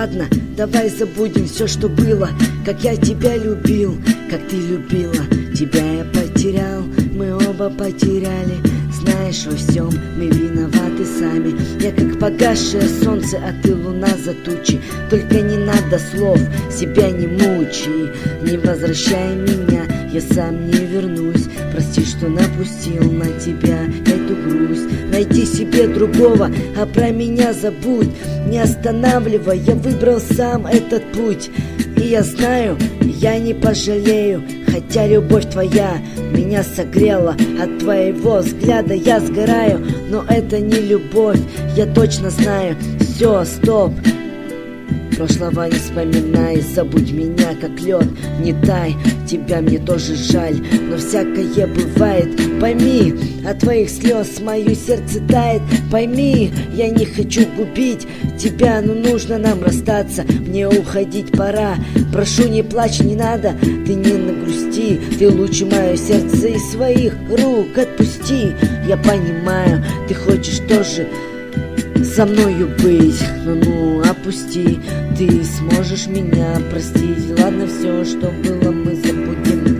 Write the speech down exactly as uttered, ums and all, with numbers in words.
ладно, давай забудем все, что было. Как я тебя любил, как ты любила. Тебя я потерял, мы оба потеряли. Знаешь, во всем мы виноваты сами. Я как погасшее солнце, а ты луна за тучи. Только не надо слов, себя не мучай. Не возвращай меня, я сам не вернусь. Прости, что напустил на тебя эту грусть. Найди себе другого, а про меня забудь. Не останавливай, я выбрал сам этот путь. И я знаю, я не пожалею. Хотя любовь твоя меня согрела. От твоего взгляда я сгораю. Но это не любовь, я точно знаю. Все, стоп, прошлого не вспоминай. Забудь меня как лед, не тай. Тебя мне тоже жаль, но всякое бывает. Пойми, от твоих слез мое сердце тает. Пойми, я не хочу губить тебя, но нужно нам расстаться. Мне уходить пора. Прошу, не плачь, не надо, ты не нагрусти. Ты лучше мое сердце из своих рук отпусти. Я понимаю, ты хочешь тоже со мною быть. Ну-ну, опусти. Ты сможешь меня простить. Ладно, все, что было, мы забудем.